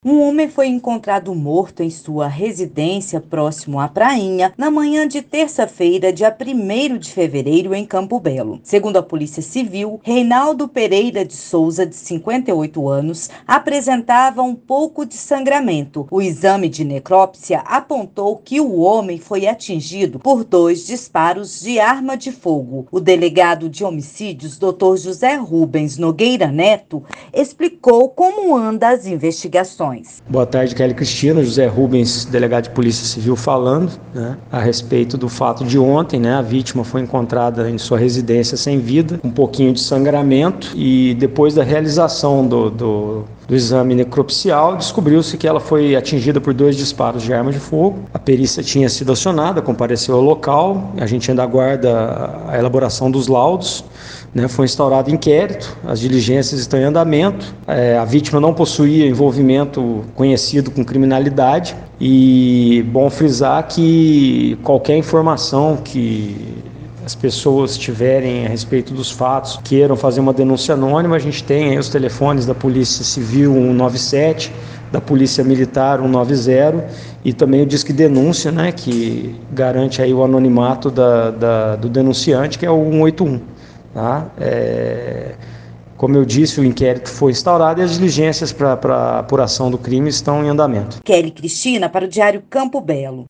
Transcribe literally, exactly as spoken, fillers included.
Um homem foi encontrado morto em sua residência próximo à Prainha na manhã de terça-feira, dia primeiro de fevereiro, em Campo Belo. Segundo a Polícia Civil, Reinaldo Pereira de Souza, de cinquenta e oito anos, apresentava um pouco de sangramento. O exame de necrópsia apontou que o homem foi atingido por dois disparos de arma de fogo. O delegado de homicídios, doutor José Rubens Nogueira Neto, explicou como andam as investigações. Boa tarde, Kelly Cristina. José Rubens, delegado de Polícia Civil, falando, né, a respeito do fato de ontem, né, a vítima foi encontrada em sua residência sem vida, com um pouquinho de sangramento, e depois da realização do, do, do exame necropsial, descobriu-se que ela foi atingida por dois disparos de arma de fogo. A perícia tinha sido acionada, compareceu ao local, a gente ainda aguarda a elaboração dos laudos. Né, foi instaurado inquérito, as diligências estão em andamento, é, a vítima não possuía envolvimento conhecido com criminalidade e bom frisar que qualquer informação que as pessoas tiverem a respeito dos fatos, queiram fazer uma denúncia anônima, a gente tem aí os telefones da Polícia Civil cento e noventa e sete, da Polícia Militar cento e noventa e também o Disque Denúncia, né, que garante aí o anonimato da, da, do denunciante, que é o cento e oitenta e um. Tá? É, como eu disse, o inquérito foi instaurado e as diligências para a apuração do crime estão em andamento. Kelly Cristina, para o Diário Campo Belo.